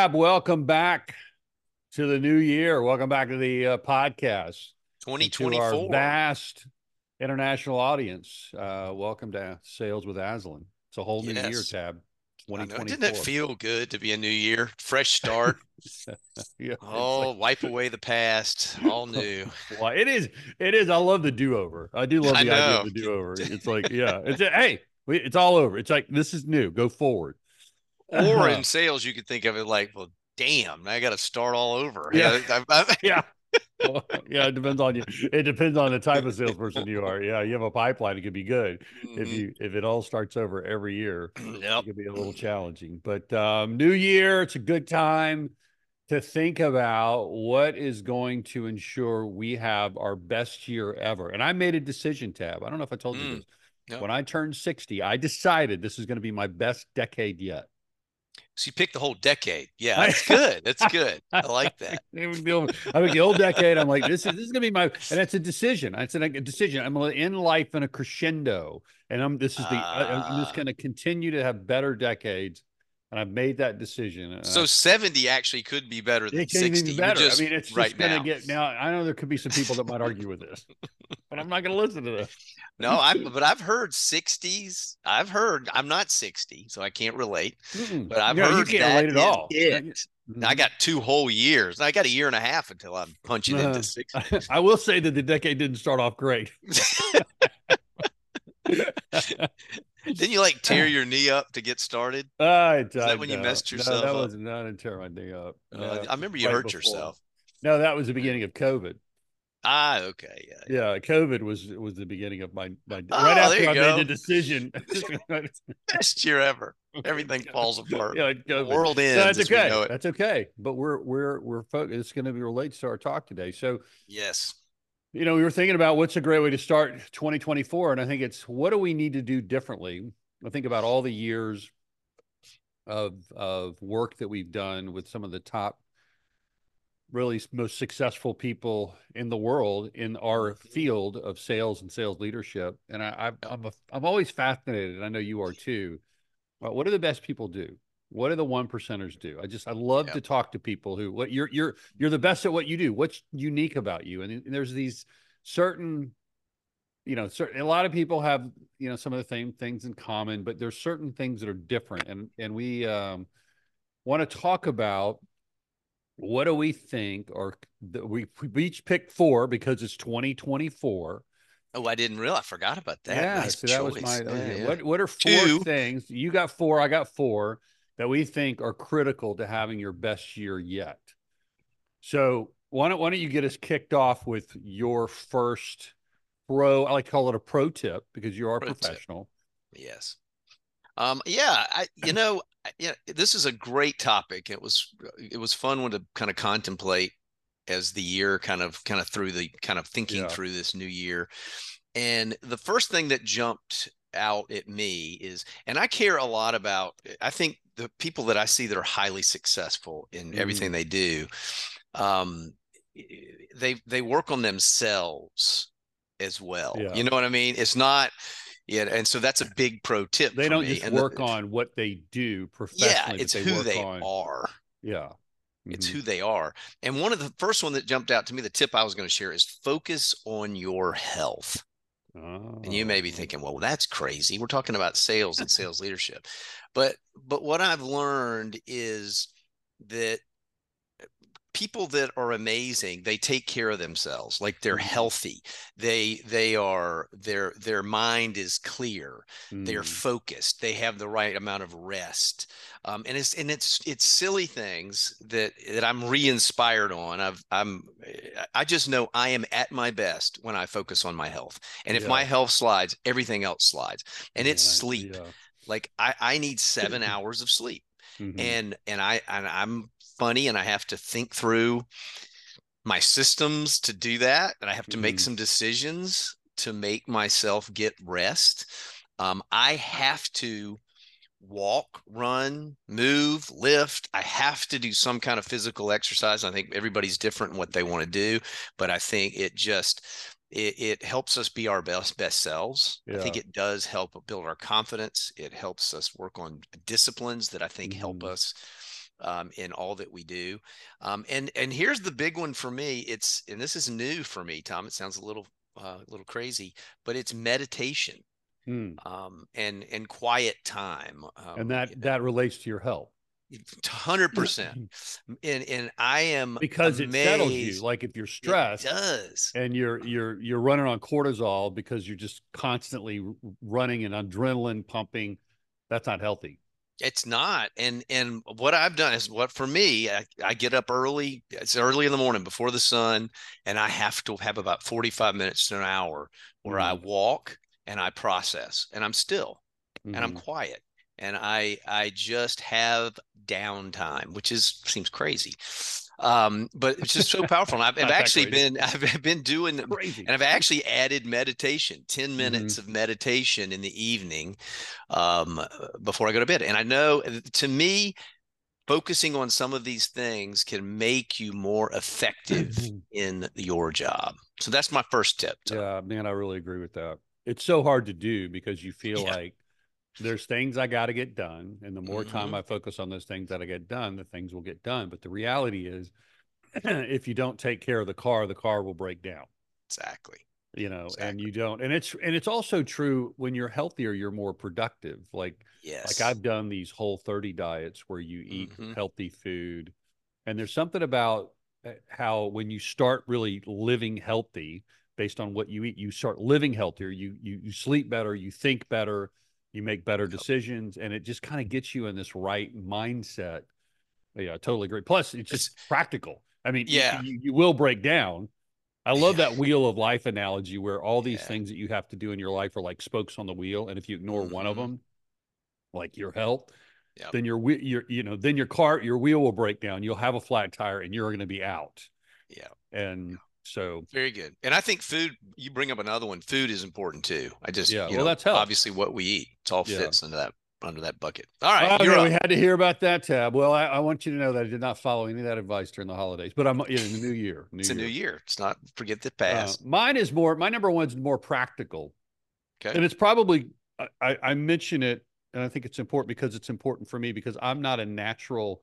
Tab, welcome back to the new year. Welcome back to the podcast and to our 2024. vast international audience. Welcome to Sales with Aslan. It's a whole new year, Yes. Tab, I know. Didn't it 2024. feel good to be a new year? Fresh start. Yeah, it's Oh, like, wipe away the past. All new. well, it is. I love the do-over. I do love I the idea of know. the do-over. It's like, yeah, hey, it's all over. It's like, this is new. Go forward. Or in sales, you could think of it like, well, damn, I got to start all over. Yeah, yeah. Well, yeah, it depends on you. It depends on the type of salesperson you are. Yeah, you have a pipeline, it could be good. Mhm. If it all starts over every year, it Yep. could be a little challenging. But new year, it's a good time to think about what is going to ensure we have our best year ever. And I made a decision, Tab. I don't know if I told you Mm. this. Yep. When I turned 60, I decided this is going to be my best decade yet. So you picked the whole decade. Yeah, I, that's good. That's good. I I like think that. the old decade. I'm like, this is gonna be my, and it's a decision. It's a decision. I'm gonna end life in a crescendo, and I'm just Uh, gonna continue to have better decades, and I've made that decision. so 70 actually could be better than It can even 60. be You're better. I just mean, it's just right gonna now. get now. I know there could be some people that might argue with this, but I'm not gonna listen to No, I've heard 60s. I've heard I'm not 60, so I can't relate, this. but I've No, you heard can't that relate at is all. it. I Mhm. got 2 whole years. I got a year and a half until I'm punching into 60. I will say that the decade didn't start off great. Didn't you like tear your knee up to get started? Is that when you No, messed no, yourself that up? was not in tear my knee up. No, I remember you right hurt before. yourself. No, that was the Right. beginning of COVID. Okay. Yeah, yeah. Yeah, COVID was the beginning of my right Oh, there after you I made the go. decision. Best year ever. Everything falls apart. Yeah, The COVID. world No, ends that's as we okay. know it. That's okay. But we're focused. It's going to be related to our talk today. So, Yes. we were thinking about what's a great way to start 2024, and I think it's what do we need to do differently. I think about all the years of work that we've done with some of the top really most successful people in the world in our Mhm. field of sales and sales leadership. And Yep. I'm always fascinated, and I know you are too. About what do the best people do? What do the one percenters do? I love to Yep. talk to people who what you're the best at what you do. What's unique about you? And there's these certain certain a lot of people have some of the same things in common, but there's certain things that are different. And we want to talk about what do we think, or we each picked four because it's 2024. Oh, I didn't realize. I forgot about that. Yeah, Nice so that was choice. my Yeah, okay. yeah. What are four Two. things you got? Four, I got four that we think are critical to having your best year yet. So why don't you get us kicked off with your first pro? I like to call it a pro tip because you are a Pro tip. professional. Yes. Yeah, yeah, this is a great topic. It was fun one to kind of contemplate as the year kind of through the kind of thinking Yeah. through this new year. And the first thing that jumped out at me is, and I care a lot about, I think the people that I see that are highly successful in everything Mm, they do, um, they work on themselves as well. yeah. You know what I mean? It's not, yeah, and so that's a big pro tip They for don't me. just And work on what they do yeah, professionally, but it's they who work they on, are. yeah. It's Hmm. who they are. And one of the first one that jumped out to me, the tip I was going to share is focus on your health. And you may be Oh, thinking, well, that's crazy. We're talking about sales and sales leadership. But what I've learned is that people that are amazing, they take care of themselves, like they're mm, healthy, their mind is clear, they're mm, focused, they have the right amount of rest. It's silly things that I'm re-inspired on. I just know I am at my best when I focus on my health, and if my yeah, health slides, everything else slides. And it's yeah, sleep. yeah. Like I need 7 hours of sleep. Hmm. And I'm funny, and I have to think through my systems to do that, and I have to make Hmm. some decisions to make myself get rest. I have to walk, run, move, lift. I have to do some kind of physical exercise. I think everybody's different in what they want to do, but I think it helps us be our best selves. I think Yeah. it does help build our confidence. It helps us work on disciplines that I think help Hmm. us in all that we do. And here's the big one for me. And this is new for me, Tom. It sounds a little crazy, but it's meditation, Hmm. and quiet time. And that relates to your health. 100%. And I am Because it settles you. amazed. Like if you're It stressed does. and you're running on cortisol because you're just constantly running and adrenaline pumping, that's not healthy. It's not. And what I've done is, what for me, I get up early. It's early in the morning before the sun, and I have to have about 45 minutes to an hour where I Mm-hmm. walk and I process, and I'm still, and I'm Mm-hmm. quiet, and I just have downtime, which seems crazy. But it's just so powerful. And I've Not that actually crazy. I've been doing, and Crazy. I've actually added meditation, 10 Mm-hmm. minutes of meditation in the evening, um, before I go to bed. And I know, to me, focusing on some of these things can make you more effective in your job. So that's my first tip, Tom. Yeah, man, I really agree with that. It's so hard to do because you feel Yeah. like there's things I got to get done. And the more time Hmm. I focus on those things that I get done, the things will get done. But the reality is, if you don't take care of the car will break down, Exactly. and Exactly. you don't. And it's also true when you're healthier, you're more productive. Like Yes. I've done these Whole30 diets where you eat Hmm. healthy food. And there's something about how when you start really living healthy based on what you eat, you start living healthier, you sleep better, you think better, you make better Yep. decisions, and it just kind of gets you in this right mindset. Yeah, I totally agree. Plus, it's just It's practical. I mean, yeah. you will break down. I love Yeah. that wheel of life analogy where all these Yeah. things that you have to do in your life are like spokes on the wheel, and if you ignore one of Hmm. them, like your health, Yep. then then your wheel will break down. You'll have a flat tire, and you're going to be out. Yeah. And so, Very good. And I think food, you bring up another one. Food is important too. yeah, well, that's health. Obviously what we eat, it's all Yeah. fits under that bucket. All right, you're Okay, we up. had to hear about that, Tab. Well, I want you to know that I did not follow any of that advice during the holidays, but I'm in the new year. New It's a new year. year. It's not forget the past. My number one's more practical, Okay. and it's probably I mention it, and I think it's important because it's important for me because I'm not a natural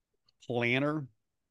planner.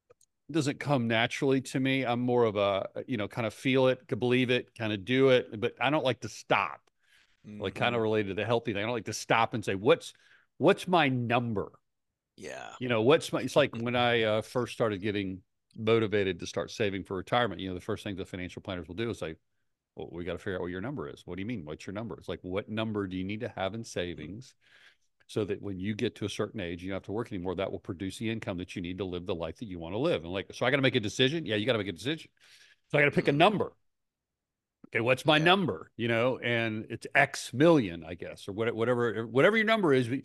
It doesn't come naturally to me. I'm more of a kind of feel it, believe it, kind of do it, but I don't like to stop. Like kind Hmm. of related to the healthy thing. I don't like to stop and say what's my number. Yeah. It's like when I first started getting motivated to start saving for retirement, the first thing the financial planners will do is say, well, we got to figure out what your number is. What do you mean? What's your number? It's like, what number do you need to have in savings so that when you get to a certain age, you don't have to work anymore. That will produce the income that you need to live the life that you want to live. And so I got to make a decision. Yeah, you got to make a decision. So I got to pick a Hmm. number. Okay, what's my Yeah. number? And it's X million, I guess, or whatever your number is.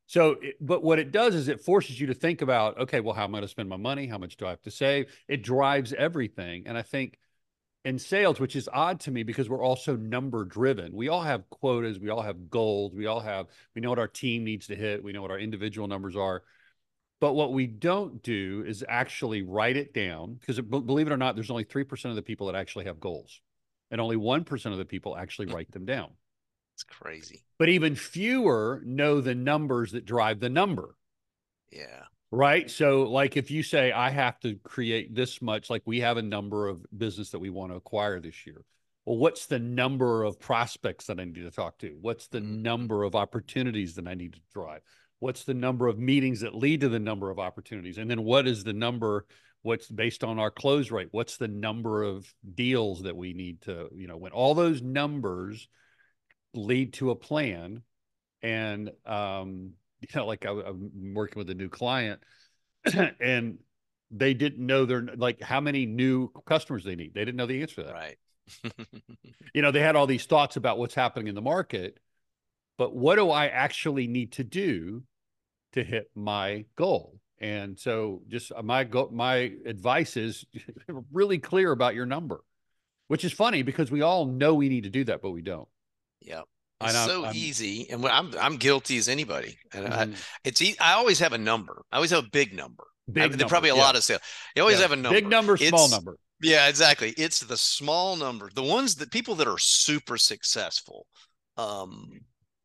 But what it does is it forces you to think about, okay, well, how am I going to spend my money? How much do I have to save? It drives everything. And I think in sales, which is odd to me because we're also number driven. We all have quotas, we all have goals, we know what our team needs to hit, we know what our individual numbers are. But what we don't do is actually write it down because believe it or not, there's only 3% of the people that actually have goals, and only 1% of the people actually write them down. It's crazy. But even fewer know the numbers that drive the number. Yeah. Right. So, like, if you say, I have to create this much, like we have a number of business that we want to acquire this year. Well, what's the number of prospects that I need to talk to? What's the Hmm. number of opportunities that I need to drive? What's the number of meetings that lead to the number of opportunities? And then what is the number? What's based on our close rate? What's the number of deals that we need to, when all those numbers lead to a plan? And, like I'm working with a new client and they didn't know like how many new customers they need. They didn't know the answer to that. Right. They had all these thoughts about what's happening in the market, but what do I actually need to do to hit my goal? And so just my advice is really clear about your number, which is funny because we all know we need to do that, but we don't. Yeah. It's And so I'm easy, and I'm guilty as anybody. And mhm. I always have a number. I always have a big number. Big There number. probably a Yeah. lot of sales. You always Yeah. have a Big number. number, small It's number. Yeah, exactly. It's the small number, the ones that people that are super successful. Um,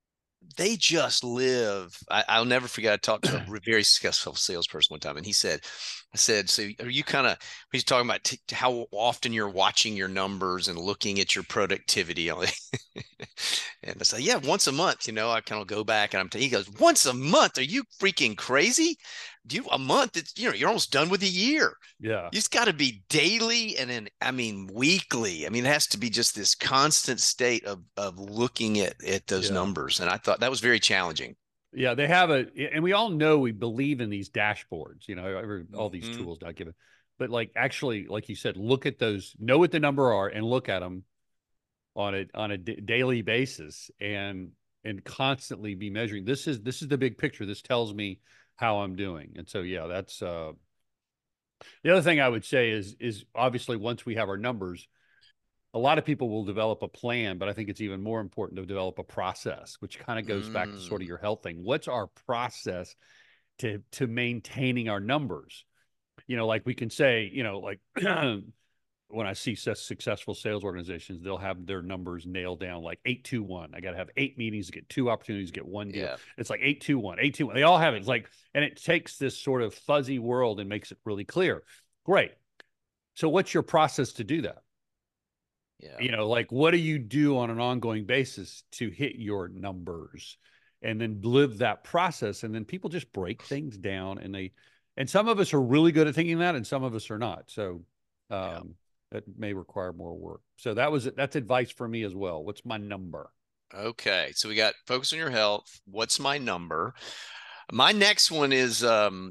they just live. I'll never forget. I talked to a very successful salesperson one time, and I said, so are you kind of, he's talking about how often you're watching your numbers and looking at your productivity. And I said, yeah, once a month, I kind of go back and he goes, once a month? Are you freaking crazy? A month, it's, you're almost done with a year. Yeah. It's got to be daily and then, weekly. It has to be just this constant state of looking at those numbers. And I thought that was very challenging. Yeah, they have and we all know we believe in these dashboards, all these tools not given, but like actually, like you said, look at those, know what the number are, and look at them on a daily basis, and constantly be measuring. This is the big picture. This tells me how I'm doing, and so yeah, that's the other thing I would say is obviously once we have our numbers, a lot of people will develop a plan, but I think it's even more important to develop a process, which kind of goes back to sort of your health thing. What's our process to maintaining our numbers? Like we can say, like when I see successful sales organizations, they'll have their numbers nailed down like 8-2-1. I got to have 8 meetings to get 2 opportunities to get 1 deal. Yeah. It's like 8-2-1, 8-2-1. They all have it. It's like, and it takes this sort of fuzzy world and makes it really clear. Great. So what's your process to do that? Yeah. Like what do you do on an ongoing basis to hit your numbers and then live that process? And then people just break things down, and some of us are really good at thinking that, and some of us are not. So, that may require more work. So that's advice for me as well. What's my number? Okay. So we got focus on your health. What's my number? My next one is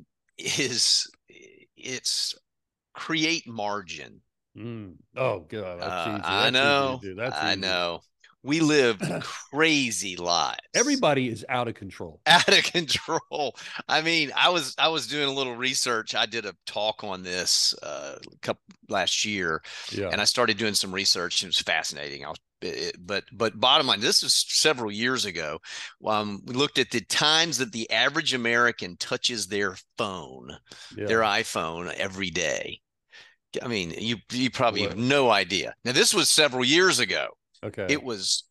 it's create margin. Oh God. That's easy. I know. I know. We live crazy lives. Everybody is out of control. Out of control. I was doing a little research. I did a talk on this last year, and I started doing some research. It was fascinating. But bottom line, this was several years ago. We looked at the times that the average American touches their phone, their iPhone, every day. You probably have no idea. Now, this was several years ago. Okay. It was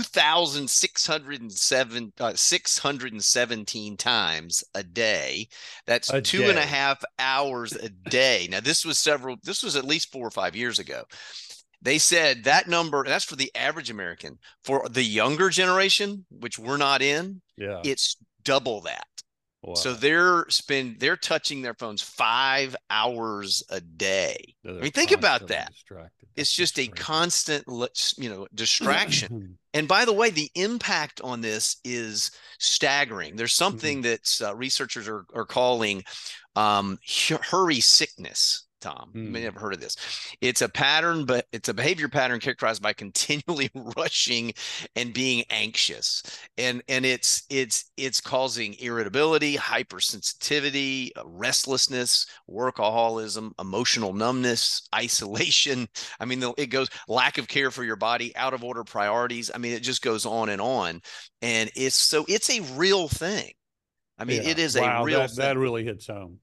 617 times a day. That's 2.5 hours a day. Now, this was at least 4 or 5 years ago. They said that number, that's for the average American. For the younger generation, which we're not in, it's double that. Wow. So they're touching their phones 5 hours a day. Think about that. It's just a constant, distraction. And by the way, the impact on this is staggering. There's something that researchers are calling hurry sickness. Tom, you may have heard of this. It's a behavior pattern characterized by continually rushing and being anxious, and it's causing irritability, hypersensitivity, restlessness, workaholism, emotional numbness, isolation. It goes lack of care for your body, out of order priorities. It just goes on, and it's a real thing. It is a real thing. That really hits home.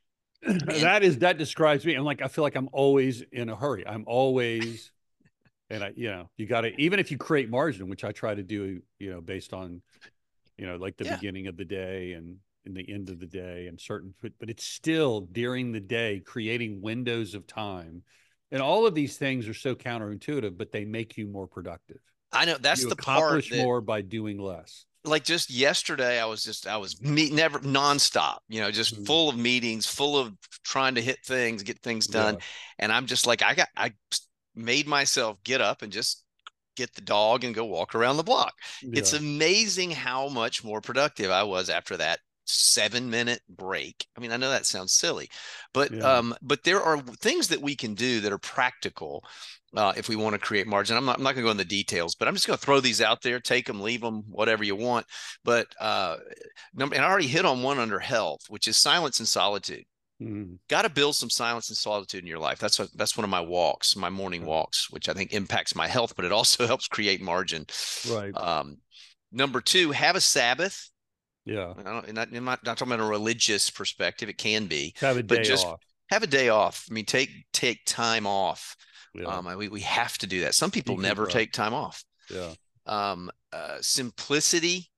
That describes me. I feel like I'm always in a hurry. I'm always, and you got to, even if you create margin, which I try to do, based on, like the beginning of the day and in the end of the day and but it's still during the day, creating windows of time. And all of these things are so counterintuitive, but they make you more productive. I know that's you the part accomplish more by doing less. Like just yesterday, I was never nonstop, just full of meetings, full of trying to get things done. Yeah. And I'm just like, I made myself get up and just get the dog and go walk around the block. Yeah. It's amazing how much more productive I was after that 7-minute break. I know that sounds silly, but there are things that we can do that are practical. If we want to create margin. I'm not going to go into the details, but I'm just going to throw these out there, take them, leave them, whatever you want. But and I already hit on one under health, which is silence and solitude. Got to build some silence and solitude in your life. That's one of my walks, my morning walks, which I think impacts my health, but it also helps create margin. Right. Number 2, have a Sabbath. Yeah. I'm not talking about a religious perspective. It can be. Have a day off. Have a day off. Take time off. Yeah. We have to do that. Some people never take time off. Yeah. Simplicity,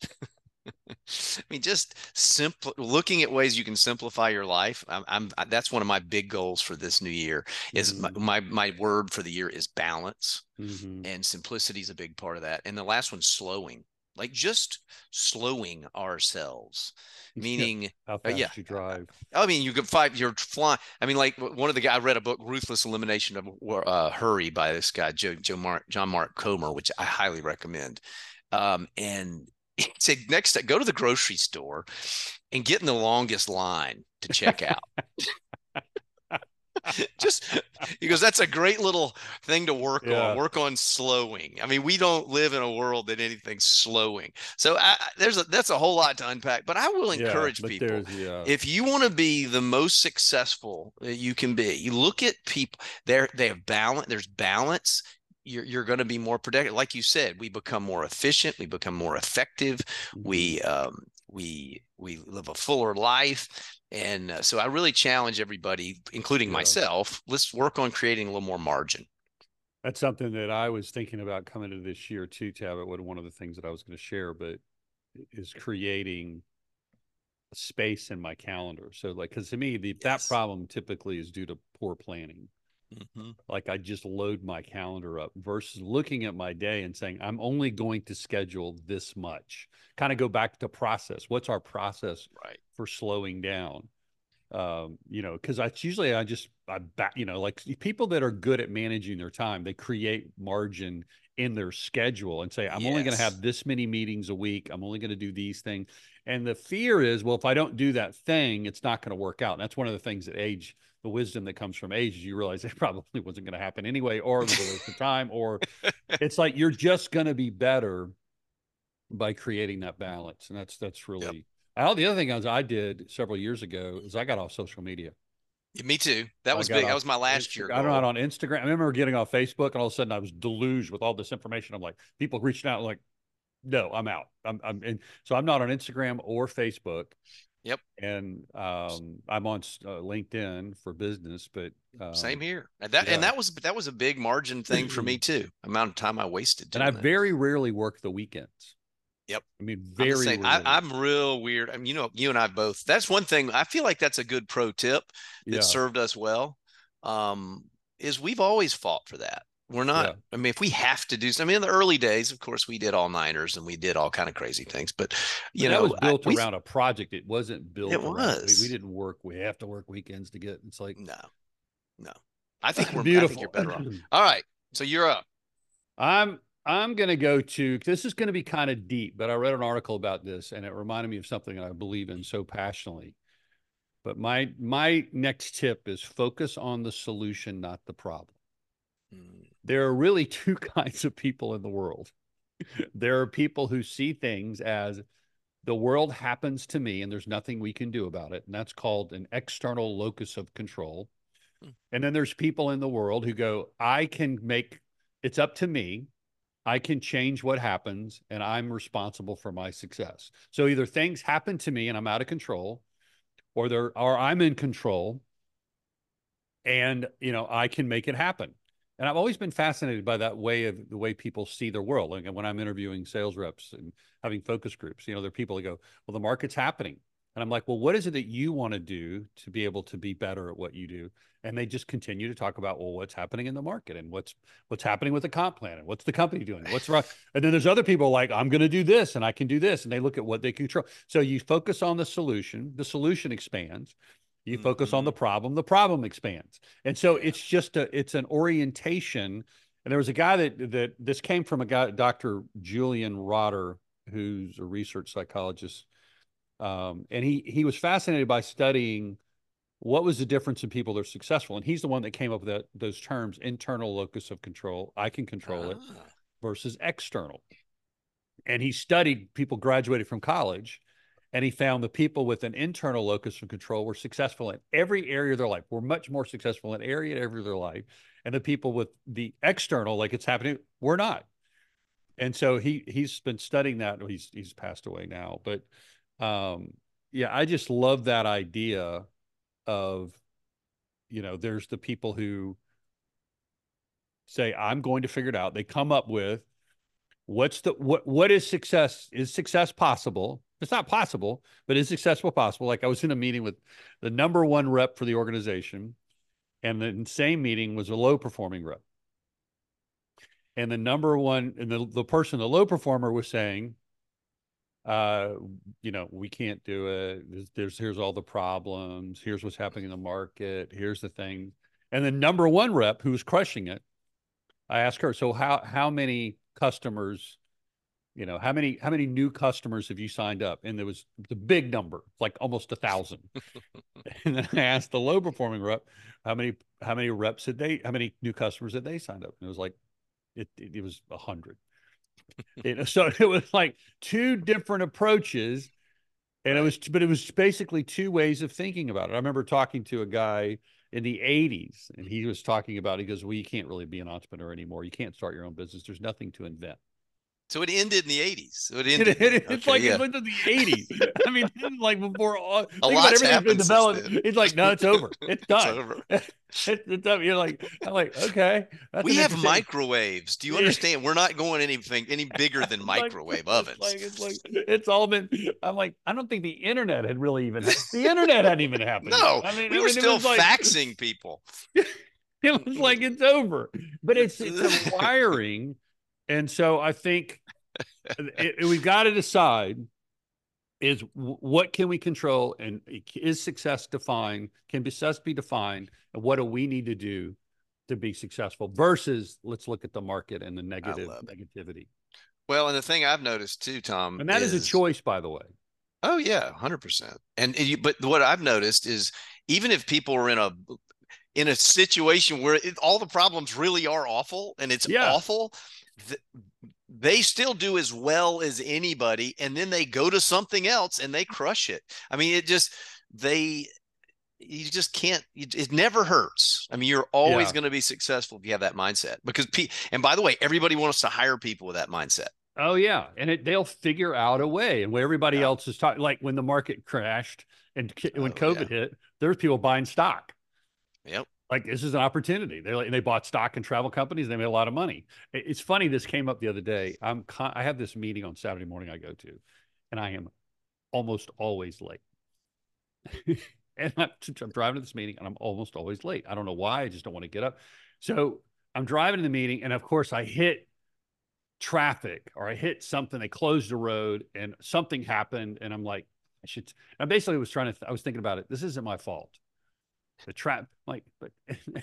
I mean, just simple looking at ways you can simplify your life. That's one of my big goals for this new year is Mm-hmm. my word for the year is balance, Mm-hmm. and simplicity is a big part of that. And the last one, slowing, like just slowing ourselves, Yeah. meaning, How yeah. fast you drive. I mean, you could fight. You're flying. I mean, like one of the guys I read a book, Ruthless Elimination of Hurry, by this guy John Mark Comer, which I highly recommend. And he said, next, go to the grocery store and get in the longest line to check out. Just because that's a great little thing to Yeah. work on slowing. I mean, we don't live in a world that anything's slowing. So that's a whole lot to unpack, but I will Yeah. encourage But people, there's, yeah. if you want to be the most successful that you can be, you look at people there, they have balance, there's balance. You're going to be more productive. Like you said, we become more efficient, we become more effective, Mm-hmm. we live a fuller life. And so I really challenge everybody, including Yeah. myself, let's work on creating a little more margin. That's something that I was thinking about coming into this year too, Tabit. One of the things that I was going to share, but is creating a space in my calendar. So like, because to me, that Yes. problem typically is due to poor planning. Mm-hmm. Like I just load my calendar up versus looking at my day and saying, I'm only going to schedule this much. Kind of go back to process. What's our process Right. for slowing down? Because like people that are good at managing their time, they create margin in their schedule and say, I'm only going to Yes. have this many meetings a week. I'm only going to do these things. And the fear is, well, if I don't do that thing, it's not going to work out. And that's one of the things that the wisdom that comes from age is you realize it probably wasn't going to happen anyway, or it was a waste of time, or it's like you're just going to be better by creating that balance. And that's Yep. really the other thing I did several years ago is I got off social media. Me too. That I was got big. That off was my last year Instagram. I don't know, goal. on Instagram. I remember getting off Facebook and all of a sudden I was deluged with all this information. I'm like, people reaching out like, no, I'm out. And so I'm not on Instagram or Facebook. Yep. And I'm on LinkedIn for business, but Same here. yeah. That was a big margin thing for me too. Amount of time I wasted And I doing that. very rarely work the weekends. Yep. I mean, I'm the very same. rarely. I'm real weird. I mean, you and I both. That's one thing. I feel like that's a good pro tip that Yeah. served us well. Um, is we've always fought for that. We're not. Yeah. I mean, if we have to do. I mean, in the early days, of course, we did all nighters and we did all kind of crazy things. But But that was built we around a project. It wasn't it built around, we was didn't work. We have to work weekends to get, it's like, no, no. I think you're beautiful. better off. All right, so you're up. I'm going to go to, this is going to be kind of deep, but I read an article about this and it reminded me of something I believe in so passionately. But my next tip is focus on the solution, not the problem. Mm, There are really two kinds of people in the world. There are people who see things as the world happens to me and there's nothing we can do about it. And that's called an external locus of control. mm, And then there's people in the world who go, it's up to me. I can change what happens and I'm responsible for my success. So either things happen to me and I'm out of control, or I'm in control and I can make it happen. And I've always been fascinated by that way of the way people see their world. Like when I'm interviewing sales reps and having focus groups, there are people that go, well, the market's happening. And I'm like, well, what is it that you want to do to be able to be better at what you do? And they just continue to talk about, well, what's happening in the market and what's happening with the comp plan and what's the company doing? What's wrong? And then there's other people like, I'm going to do this and I can do this. And they look at what they control. So you focus on the solution expands. You focus on mm-hmm. the problem expands. And so Yeah. it's an orientation. And there was a guy that this came from, a guy, Dr. Julian Rotter, who's a research psychologist. And he was fascinated by studying what was the difference in people that are successful. And he's the one that came up with those terms: internal locus of control, I can control it, Ah, versus external. And he studied people graduated from college, and he found the people with an internal locus of control were successful in every area of their life, were much more successful in every area of their life. And the people with the external, like it's happening, were not. And so he's been studying that. He's passed away now, but yeah, I just love that idea of, there's the people who say, I'm going to figure it out. They come up with what is success? Is success possible? It's not possible, but is successful possible? Like I was in a meeting with the number one rep for the organization, and the same meeting was a low performing rep. And the number one, and the person, the low performer was saying, we can't do it. Here's all the problems. Here's what's happening in the market. Here's the thing. And the number one rep who's crushing it, I asked her, so how many customers, how many new customers have you signed up? And there was the big number, like almost 1,000. And then I asked the low performing rep, how many how many new customers had they signed up? And it was like, it was 100. So it was like two different approaches, and it was basically two ways of thinking about it. I remember talking to a guy in the 80s, and he was talking about, he goes, well, you can't really be an entrepreneur anymore. You can't start your own business. There's nothing to invent. So it ended in the 80s. So it's like it went to the 80s. I mean, like before a think lot's about everything's been developed. It's like, no, it's over. It's done. It's over. It's up. I'm like, okay. We have microwaves. Do you understand? We're not going any bigger than microwave ovens. It's all been. I'm like, I don't think the internet had really even. The internet hadn't even happened. No, we were still faxing people. It was like it's over, but it's a wiring. And so I think we've got to decide is what can we control, and is success defined? Can success be defined? And what do we need to do to be successful versus let's look at the market and the negativity. Well, and the thing I've noticed too, Tom, and that is a choice, by the way. Oh yeah, 100%. But what I've noticed is even if people are in a situation where all the problems really are awful and it's awful, they still do as well as anybody, and then they go to something else and they crush it. I mean, you just can't, it never hurts. I mean, you're always going to be successful if you have that mindset, because and by the way, everybody wants to hire people with that mindset. Oh yeah. And they'll figure out a way. And where everybody else is talking, like when the market crashed and when COVID hit, there's people buying stock. Yep. Like, this is an opportunity. They bought stock in travel companies. They made a lot of money. It's funny. This came up the other day. I have this meeting on Saturday morning I go to, and I am almost always late. And I'm driving to this meeting, and I'm almost always late. I don't know why. I just don't want to get up. So I'm driving to the meeting, and of course I hit traffic, or I hit something. They closed the road, and something happened, and I'm like, I basically was I was thinking about it. This isn't my fault. The trap, like, but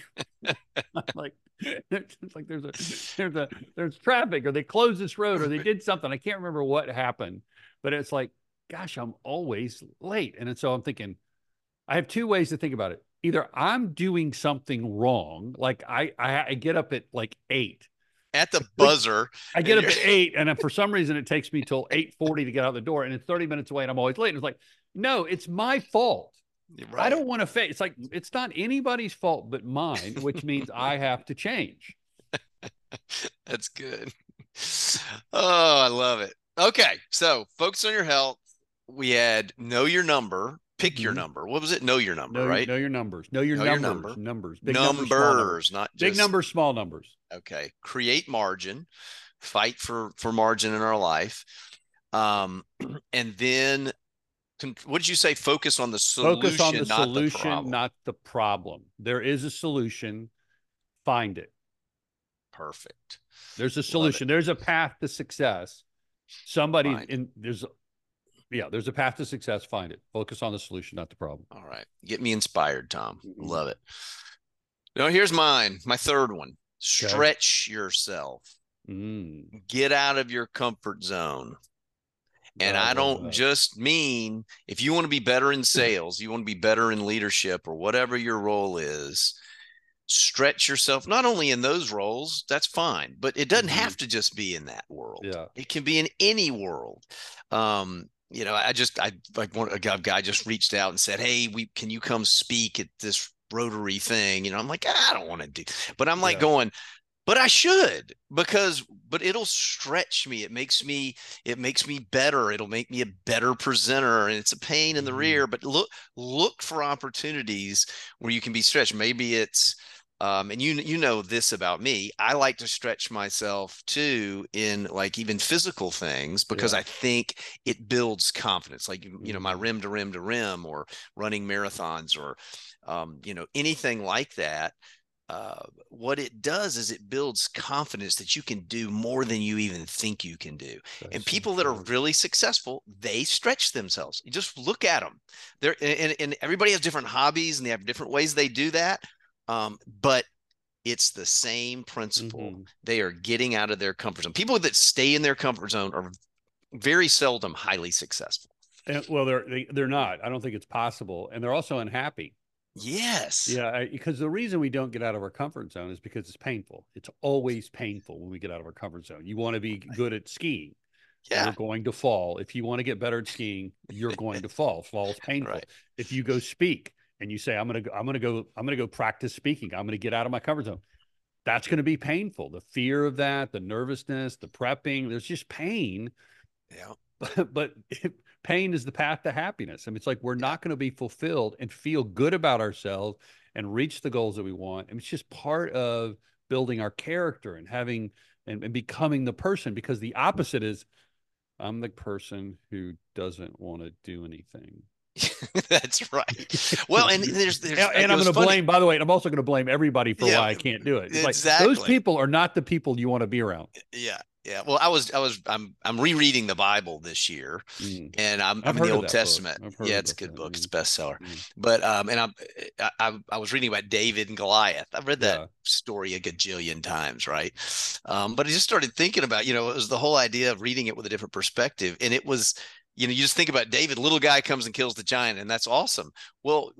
like, it's like there's traffic, or they closed this road, or they did something. I can't remember what happened, but it's like, gosh, I'm always late. And so I'm thinking, I have two ways to think about it. Either I'm doing something wrong, like I get up at like 8 at the buzzer. I get up at 8, and for some reason it takes me till 8:40 to get out the door, and it's 30 minutes away, and I'm always late. And it's like, no, it's my fault. Right. I don't want to face. It's like, it's not anybody's fault but mine, which means I have to change. That's good. Oh, I love it. Okay. So focus on your health. We had know your number, pick your number. What was it? Know your number, right? Know your numbers. Know your numbers. Numbers. Big numbers, not just big numbers, small numbers. Okay. Create margin, fight for margin in our life. And then, what did you say? Focus on the solution. Focus on the solution, not the problem. There is a solution. Find it. Perfect. There's a solution. There's a path to success. There's a path to success. Find it. Focus on the solution, not the problem. All right. Get me inspired, Tom. Love it. Now, here's mine. My third one. Stretch yourself. Get out of your comfort zone. And I don't just mean, if you want to be better in sales, you want to be better in leadership, or whatever your role is, stretch yourself, not only in those roles, that's fine, but it doesn't have to just be in that world. Yeah. It can be in any world. A guy just reached out and said, hey, can you come speak at this Rotary thing? I'm like, I don't want to do, but I'm like going, but I should, but it'll stretch me. It makes me better. It'll make me a better presenter, and it's a pain in the rear, but look for opportunities where you can be stretched. Maybe it's And you know this about me. I like to stretch myself too in like even physical things because Yeah. I think it builds confidence. Like my Mhm. rim to rim to rim, or running marathons, or anything like that. What it does is it builds confidence that you can do more than you even think you can do. That's And so people that are true. really successful, they stretch themselves. You just look at them. And everybody has different hobbies and they have different ways they do that. But it's the same principle. Mhm. They are getting out of their comfort zone. People that stay in their comfort zone are very seldom highly successful. And, well, they're not. I don't think it's possible, and they're also unhappy. Yes. Yeah, because the reason we don't get out of our comfort zone is because it's painful. It's always painful when we get out of our comfort zone. You want to be good at skiing, you're Yeah. going to fall. If you want to get better at skiing, you're going to fall. Fall is painful. Right. If you go speak and you say, I'm gonna go practice speaking. I'm gonna get out of my comfort zone. That's going to be painful. The fear of that, the nervousness, the prepping, there's just pain. Yeah. But pain is the path to happiness. I mean, it's like we're Yeah. not going to be fulfilled and feel good about ourselves and reach the goals that we want. I mean, it's just part of building our character and having and becoming the person, because the opposite is I'm the person who doesn't want to do anything. That's right. Well, and there's And it I'm going was to funny. blame, by the way, and I'm also going to blame everybody for Yeah, why I can't do it. It's like those exactly. people are not the people you want to be around. Yeah. Yeah. Well, I'm rereading the Bible this year, Mm. and I've I'm in the heard of Old that book. Testament. I've heard Yeah, it's a about good that. book. It's Yeah. a bestseller. Mm. But I was reading about David and Goliath. I've read that Yeah. story a gajillion times, right? But I just started thinking about, it was the whole idea of reading it with a different perspective. And it was, you just think about David, little guy comes and kills the giant, and that's awesome. Well,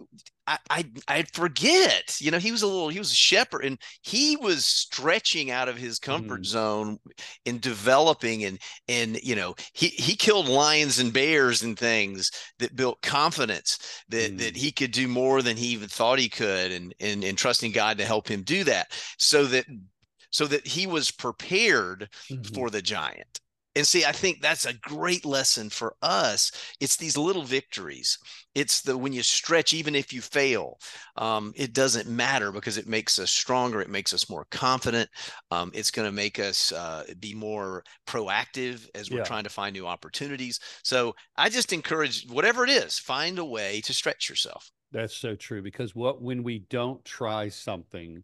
I forget, he was a shepherd, and he was stretching out of his comfort Mm. zone in developing, and he killed lions and bears and things that built confidence that Mm. he could do more than he even thought he could, and trusting God to help him do that, so that he was prepared Mhm. for the giant. And see, I think that's a great lesson for us. It's these little victories. It's the when you stretch, even if you fail, it doesn't matter because it makes us stronger. It makes us more confident. It's going to make us be more proactive as we're Yeah, trying to find new opportunities. So I just encourage, whatever it is, find a way to stretch yourself. that's so true, because when we don't try something,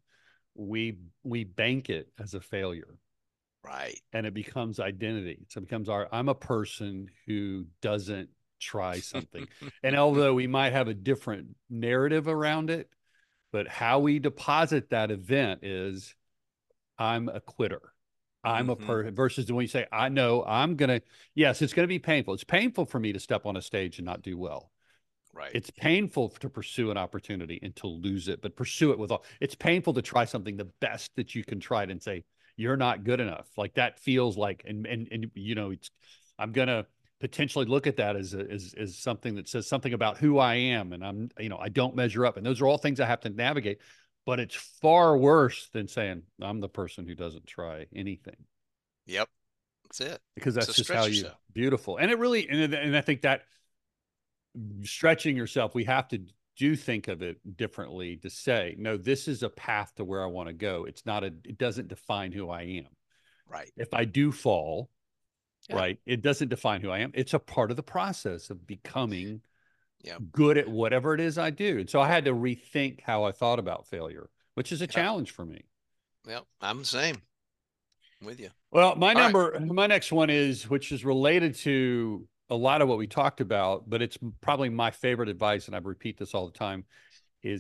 we bank it as a failure, Right. and it becomes identity. So it becomes I'm a person who doesn't try something. And although we might have a different narrative around it, but how we deposit that event is I'm a quitter. I'm a Mm-hmm. person versus when you say, I know I'm going to, yes, it's going to be painful. It's painful for me to step on a stage and not do well. Right. It's painful to pursue an opportunity and to lose it, but pursue it with all. It's painful to try something the best that you can try it and say you're not good enough. Like that feels like, and it's. I'm gonna potentially look at that as something that says something about who I am, and I don't measure up, and those are all things I have to navigate. But it's far worse than saying I'm the person who doesn't try anything, Yep. That's it. because So that's just how stretch you yourself. beautiful. And it really, and I think that stretching yourself, we have to do think of it differently to say, no, this is a path to where I want to go. It doesn't define who I am. Right. If I do fall, Yeah. right, it doesn't define who I am. It's a part of the process of becoming Yep. good at whatever it is I do. And so I had to rethink how I thought about failure, which is a Yep. challenge for me. Yep. I'm the same. I'm with you. Well, All right. my next one is, which is related to a lot of what we talked about, but it's probably my favorite advice, and I repeat this all the time, is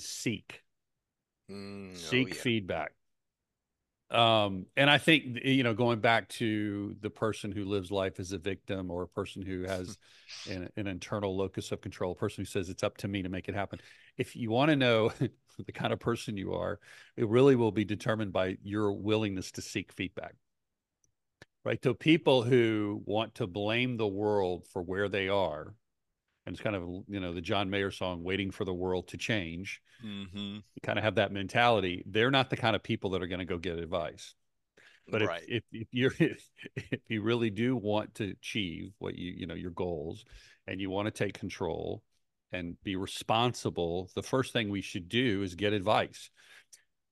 Oh seek yeah. feedback. And I think, going back to the person who lives life as a victim, or a person who has an internal locus of control, a person who says it's up to me to make it happen. If you want to know the kind of person you are, it really will be determined by your willingness to seek feedback. Right. So people who want to blame the world for where they are, and it's kind of, the John Mayer song, Waiting for the World to Change, Mm-hmm. you kind of have that mentality. They're not the kind of people that are going to go get advice. But if Right. if if you're if you really do want to achieve what your goals, and you want to take control and be responsible, the first thing we should do is get advice.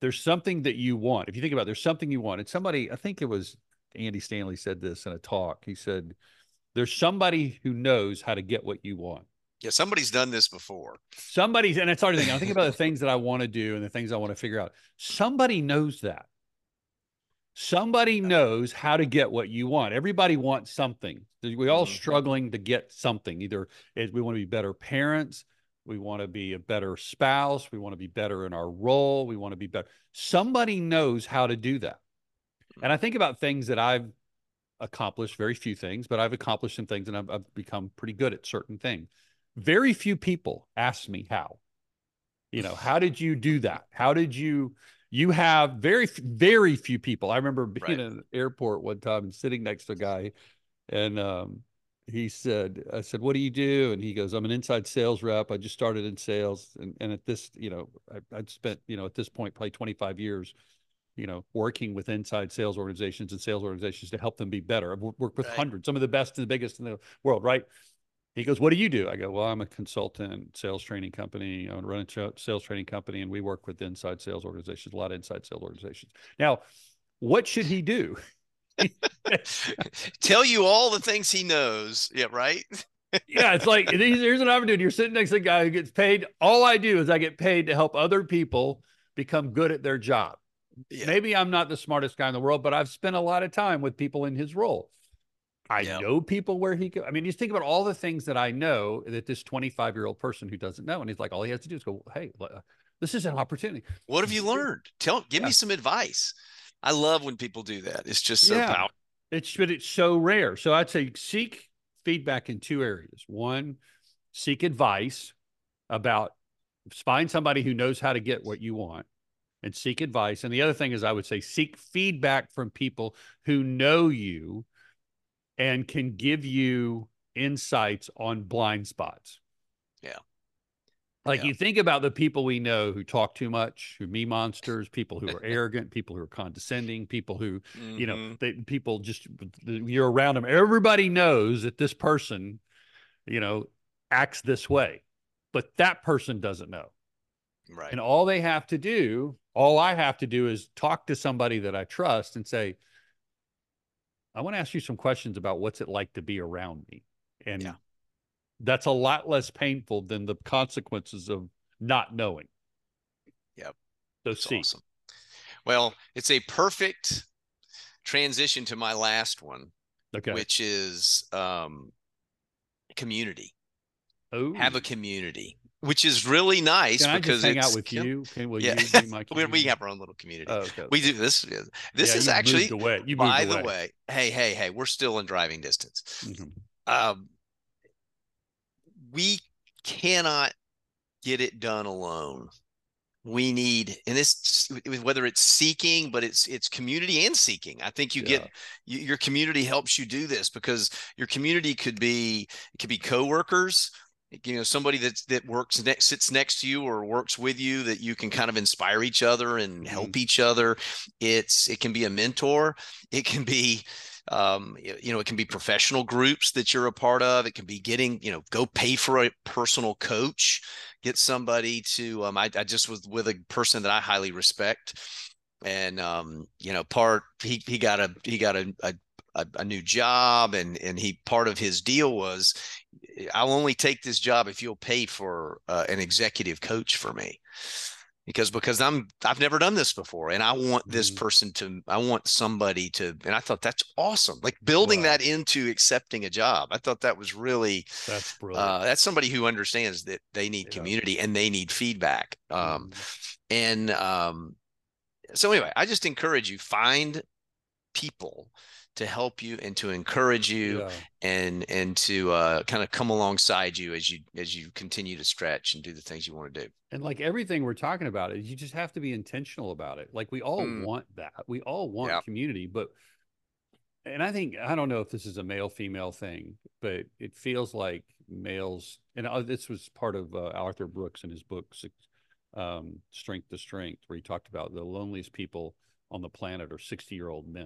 there's something that you want. If you think about it, there's something you want. And somebody, I think it was Andy Stanley said this in a talk. He said, there's somebody who knows how to get what you want. Yeah, somebody's done this before. Somebody's, and it's hard to think. I think about the things that I want to do and the things I want to figure out. Somebody knows that. Somebody knows how to get what you want. Everybody wants something. We all struggling to get something. Either we want to be better parents, we want to be a better spouse, we want to be better in our role, we want to be better. Somebody knows how to do that. And I think about things that I've accomplished, very few things, but I've accomplished some things, and I've become pretty good at certain things. Very few people ask me how. How did you do that? How did you have very, very few people. I remember being in an airport one time and sitting next to a guy, and I said, what do you do? And he goes, I'm an inside sales rep. I just started in sales. And at this, I'd spent, at this point, probably 25 years, working with inside sales organizations and sales organizations to help them be better. I've worked with hundreds, some of the best and the biggest in the world, right? He goes, what do you do? I go, well, I'm a consultant, sales training company. I run a sales training company, and we work with inside sales organizations, a lot of inside sales organizations. Now, what should he do? Tell you all the things he knows. Yeah, right? Yeah, it's like, here's an opportunity. You're sitting next to a guy who gets paid. All I do is I get paid to help other people become good at their job. Yeah. Maybe I'm not the smartest guy in the world, but I've spent a lot of time with people in his role. I know people where he could. I mean, just think about all the things that I know that this 25-year-old person who doesn't know. And he's like, all he has to do is go, hey, this is an opportunity. What have you learned? Give me some advice. I love when people do that. It's just so powerful. It's so rare. So I'd say seek feedback in two areas. One, seek advice about, find somebody who knows how to get what you want, and seek advice. And the other thing is, I would say, seek feedback from people who know you and can give you insights on blind spots. Yeah. Like you think about the people we know who talk too much, who me monsters, people who are arrogant, people who are condescending, people who, people just, you're around them. Everybody knows that this person, acts this way, but that person doesn't know. Right. And all I have to do is talk to somebody that I trust and say, I want to ask you some questions about what's it like to be around me. And that's a lot less painful than the consequences of not knowing. Yep. So that's awesome. Well, it's a perfect transition to my last one, which is community. Oh, have a community, which is really nice. Can because I just hang out with you? Will you be my community? We have our own little community. Oh, okay. We do this. This is actually, by the way, hey, we're still in driving distance. Mm-hmm. We cannot get it done alone. We need, and this, whether it's seeking, but it's community and seeking. I think your community helps you do this, because your community could be coworkers, somebody that sits next to you or works with you, that you can kind of inspire each other and help each other. It can be a mentor. It can be, it can be professional groups that you're a part of. It can be getting, go pay for a personal coach, get somebody to, I just was with a person that I highly respect, and, he got a new job, and part of his deal was, I'll only take this job if you'll pay for an executive coach for me, because I've never done this before, and I want this person I want somebody to, and I thought that's awesome. Like building that into accepting a job. I thought that was really, that's brilliant. That's somebody who understands that they need community and they need feedback. So anyway, I just encourage you, find people to help you and to encourage you, and to kind of come alongside you as you continue to stretch and do the things you want to do. And like everything we're talking about, is you just have to be intentional about it. Like we all want that. We all want community, and I don't know if this is a male female thing, but it feels like males, and this was part of Arthur Brooks in his book, Strength to Strength, where he talked about the loneliest people on the planet are 60-year-old men.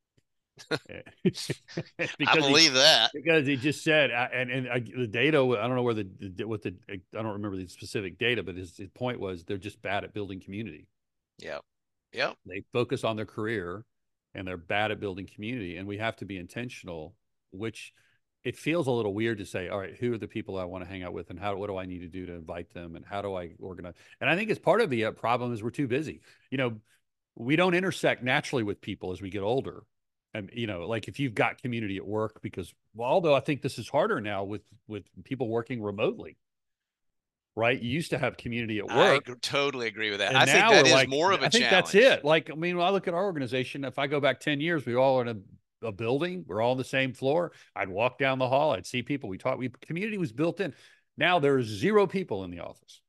I believe that, because he just said, the data, I don't know where I don't remember the specific data, but his point was they're just bad at building community. Yeah. Yep. They focus on their career and they're bad at building community. And we have to be intentional, which it feels a little weird to say, all right, who are the people I want to hang out with, and what do I need to do to invite them, and how do I organize? And I think it's part of the problem is we're too busy. We don't intersect naturally with people as we get older. And, like if you've got community at work, because, well, although I think this is harder now with people working remotely, right? You used to have community at work. Totally agree with that. And I think now we're that is like, more of a I think that's challenge. it. Like, I mean, when I look at our organization, if I go back 10 years, we all are in a building, we're all on the same floor. I'd walk down the hall, I'd see people. Community was built in. Now there's 0 people in the office.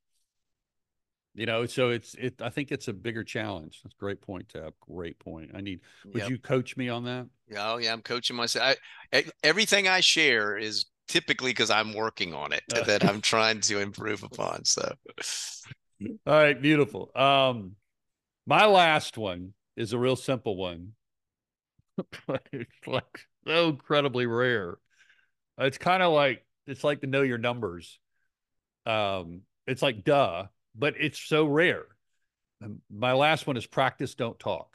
So I think it's a bigger challenge. That's a great point, Tab. Great point. Would you coach me on that? Oh yeah, I'm coaching myself. Everything I share is typically because I'm working on it that I'm trying to improve upon. So, all right, beautiful. My last one is a real simple one, but it's like so incredibly rare. It's kind of like to know your numbers. It's like duh, but it's so rare. My last one is practice, don't talk.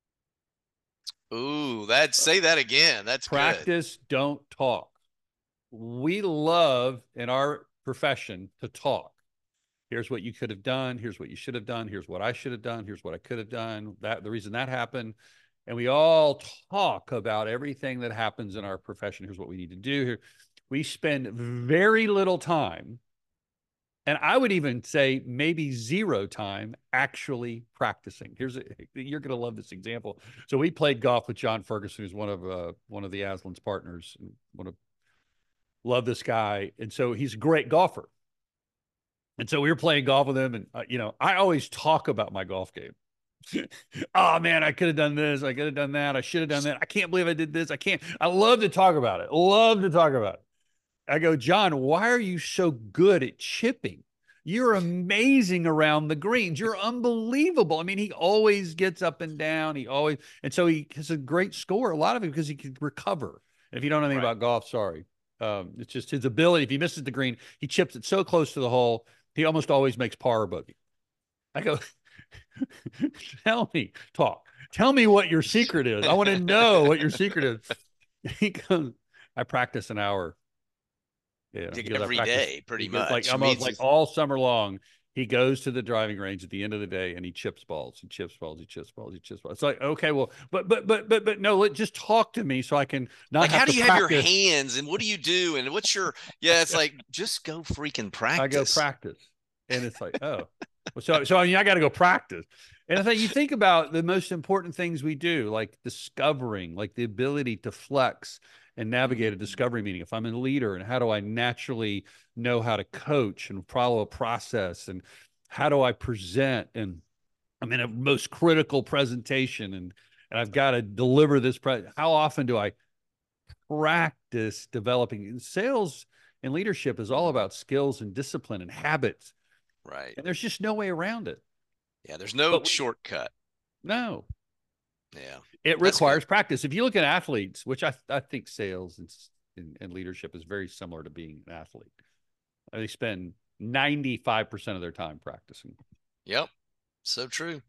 ooh, say that again. That's good. Practice, don't talk. We love in our profession to talk. Here's what you could have done. Here's what you should have done. Here's what I should have done. Here's what I could have done. The reason that happened. And we all talk about everything that happens in our profession. Here's what we need to do here. We spend very little time, and I would even say maybe 0 time actually practicing. You're going to love this example. So we played golf with John Ferguson, who's one of the Aslan's partners. Love this guy. And so he's a great golfer. And so we were playing golf with him, and I always talk about my golf game. Oh man, I could have done this. I could have done that. I should have done that. I can't believe I did this. I love to talk about it. Love to talk about it. I go, John, why are you so good at chipping? You're amazing around the greens. You're unbelievable. I mean, he always gets up and down. And so he has a great score, a lot of it because he can recover. And if you don't know anything about golf, sorry. It's just his ability. If he misses the green, he chips it so close to the hole, he almost always makes par or bogey. I go, tell me what your secret is. I want to know what your secret is. He goes, I practice an hour. Yeah, every day, pretty much. Like almost like all summer long, he goes to the driving range at the end of the day and he chips balls. He chips balls. He chips balls. He chips balls. It's like, okay, well, but no, just talk to me so I can not. Like, how do you practice. have your hands, and what do you do, and what's your? Yeah, it's like just go freaking practice. I go practice, and it's like, oh, so I mean, I got to go practice. And I think you think about the most important things we do, like discovering, like the ability to flex and navigate a discovery meeting. If I'm a leader, and how do I naturally know how to coach and follow a process, and how do I present, and I'm in a most critical presentation, and I've got to deliver this. How often do I practice developing? Sales and leadership is all about skills and discipline and habits. Right. And there's just no way around it. Yeah, there's no shortcut. No. Yeah. It requires practice. If you look at athletes, which I think sales and leadership is very similar to being an athlete, they spend 95% of their time practicing. Yep. So true.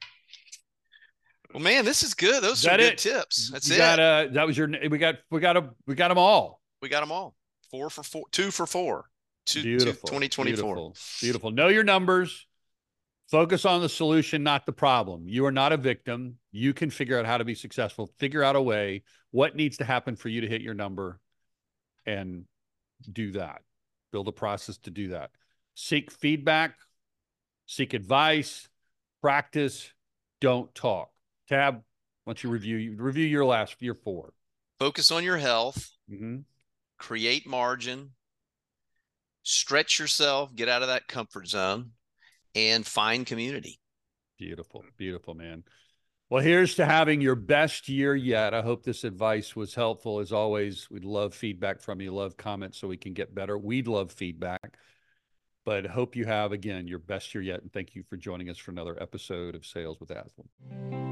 Well, man, this is good. Those are good tips. That's it. That was we got them all. We got them all. 4 for 4, 2 for 4. Beautiful. 2024. Beautiful. Know your numbers. Focus on the solution, not the problem. You are not a victim. You can figure out how to be successful. Figure out a way. What needs to happen for you to hit your number, and do that. Build a process to do that. Seek feedback. Seek advice. Practice. Don't talk. Tab, once you review your 4. Focus on your health. Create margin. Stretch yourself. Get out of that comfort zone. And find community. Beautiful. Beautiful, man. Well, here's to having your best year yet. I hope this advice was helpful. As always, we'd love feedback from you. Love comments so we can get better. We'd love feedback. But hope you have, again, your best year yet. And thank you for joining us for another episode of Sales with Aslan.